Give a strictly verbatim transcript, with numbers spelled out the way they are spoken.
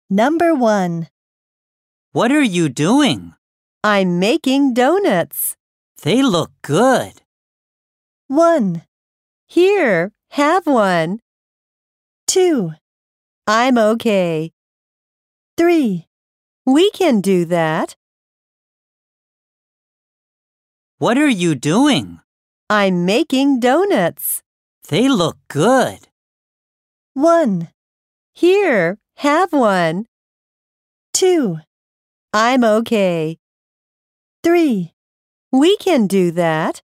Number one. What are you doing? I'm making donuts. They look good. One. Here, have one. Two. I'm okay. Three. We can do that. What are you doing? I'm making donuts. They look good. One. Here, have one. Two. I'm okay. Three. We can do that.